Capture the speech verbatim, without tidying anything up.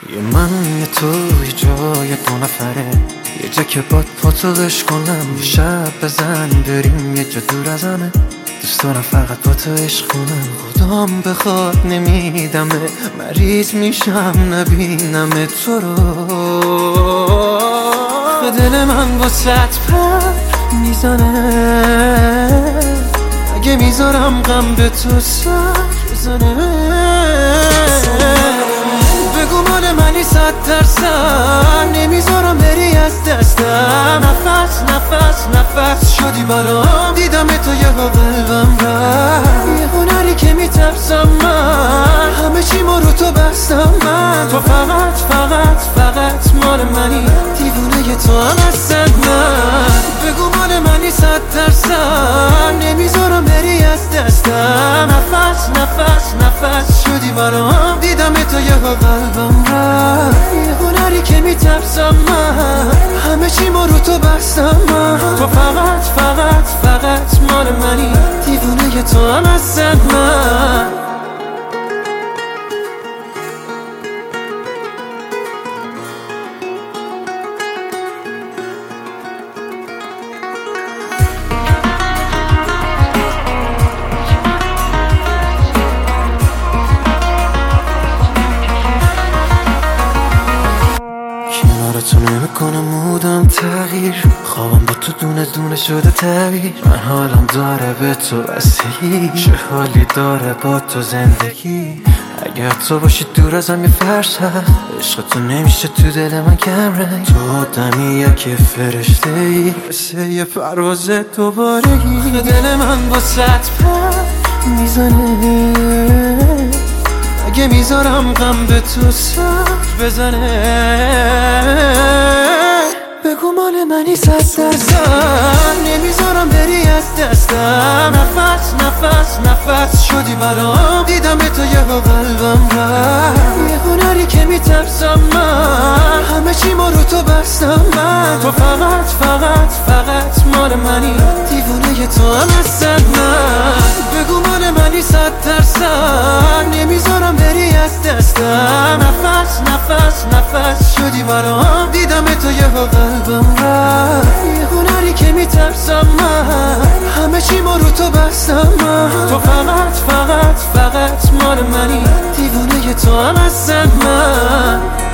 یه من یه تو یه جای دو نفره، یه جا که باد پاتو عشق کنم، یه شب بزن بریم یه جا دور از همه. دوست دارم فقط با تو عشق کنم، خدام بخواد نمیدمه، مریض میشم نبینم تو رو. دل من با ست پر میزنه، اگه میذارم غم به تو سر بزنه. بگو مال منی صد درصد، نمیذارم بری از دستم. نفس نفس نفس شدی برام، دیدم تو یه با قلبم رفت. یه هنری که میترسم من، همه چی ما رو تو بستم من. تو فقط فقط فقط مال منی، دیوونه تو هم هستن من. بگو مال منی صد درصد، نمیذارم بری از دستم. نفس نفس نفس شدی برام، دیدم تو یه با قلبم رفت. یه هنری که میترسم من، همه چی ما رو تو بستم من. تو فقط فقط فقط مال منی، دیوونه تو هم هستن من. کنارتو نمیکنم مودم تغییر، خوابم با تو دونه دونه شده تعبیر. من حالم داره به تو بستگی، چه حالی داره با تو زندگی. اگر تو باشی دور ازم یه فرسخ، عشق تو نمیشه تو دل من کم رنگ. تو آدمی که فرشته ای، مثل یه پرواز دوبارگی. دل من با ست پر میزنه، اگه میذارم غم به تو سر بزنه. بگو مال منی صد درصد، نمیذارم بری از دستم. نفس نفس نفس شدی برام، دیدم تو یه با قلبم رفت. یه هنری که میترسم من، همه چی ما رو تو بستم من. تو فقط فقط فقط مال منی، دیوونه تو هم هستن من. بگو مال منی صد درصد، نمیذارم بری از دستم. نفس نفس نفس شدی برام، دیدم تو یه با قلبم رفت. یه هنری که میترسم من، همه چی ما رو تو بستم من. تو فقط فقط فقط مال منی، دیوونه تو هم هستن من.